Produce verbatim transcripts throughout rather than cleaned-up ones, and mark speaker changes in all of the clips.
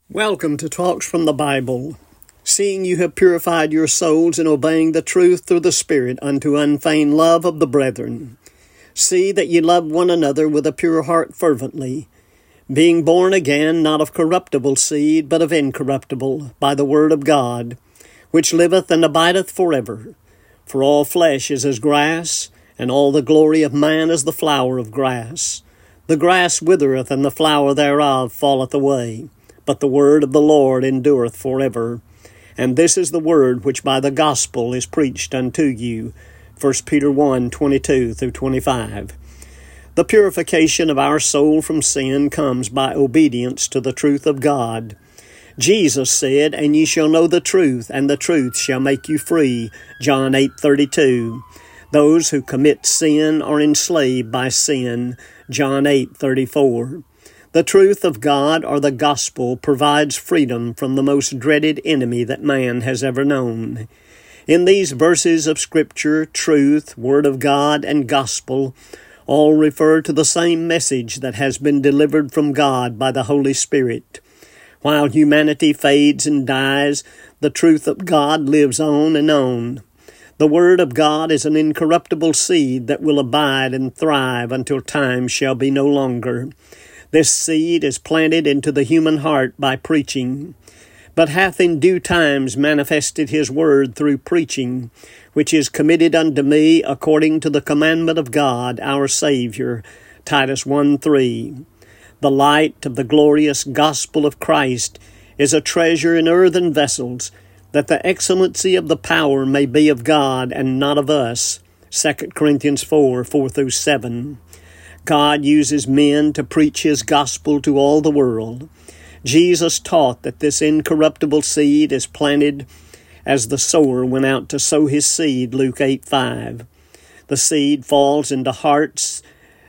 Speaker 1: Welcome to Talks from the Bible. Seeing you have purified your souls in obeying the truth through the Spirit unto unfeigned love of the brethren. See that ye love one another with a pure heart fervently, being born again not of corruptible seed, but of incorruptible, by the word of God, which liveth and abideth forever. For all flesh is as grass, and all the glory of man as the flower of grass. The grass withereth, and the flower thereof falleth away. But the word of the Lord endureth forever. And this is the word which by the gospel is preached unto you. First Peter one, twenty-two through twenty-five. The purification of our soul from sin comes by obedience to the truth of God. Jesus said, "And ye shall know the truth, and the truth shall make you free." John eight, thirty-two. Those who commit sin are enslaved by sin. John eight, thirty-four. The truth of God, or the gospel, provides freedom from the most dreaded enemy that man has ever known. In these verses of Scripture, truth, word of God, and gospel all refer to the same message that has been delivered from God by the Holy Spirit. While humanity fades and dies, the truth of God lives on and on. The Word of God is an incorruptible seed that will abide and thrive until time shall be no longer. This seed is planted into the human heart by preaching, but hath in due times manifested his word through preaching, which is committed unto me according to the commandment of God our Savior. Titus one, three. The light of the glorious gospel of Christ is a treasure in earthen vessels, that the excellency of the power may be of God and not of us. Second Corinthians four, four through seven. God uses men to preach His gospel to all the world. Jesus taught that this incorruptible seed is planted as the sower went out to sow his seed, Luke eight, five. The seed falls into hearts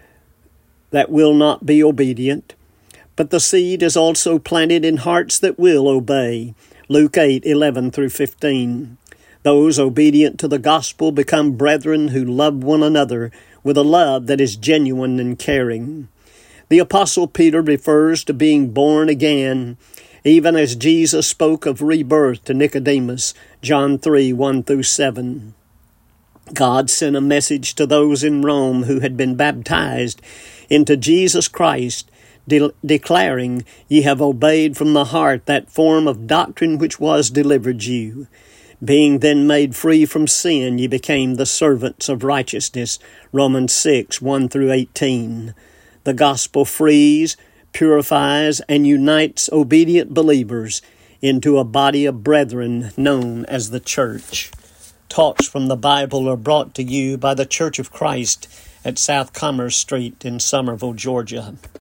Speaker 1: that will not be obedient, but the seed is also planted in hearts that will obey, Luke eight, eleven through fifteen. Those obedient to the gospel become brethren who love one another with a love that is genuine and caring. The Apostle Peter refers to being born again, even as Jesus spoke of rebirth to Nicodemus, John three, one through seven. God sent a message to those in Rome who had been baptized into Jesus Christ, de- declaring, "Ye have obeyed from the heart that form of doctrine which was delivered you. Being then made free from sin, ye became the servants of righteousness." Romans six, one through eighteen. The gospel frees, purifies, and unites obedient believers into a body of brethren known as the church. Talks from the Bible are brought to you by the Church of Christ at South Commerce Street in Somerville, Georgia.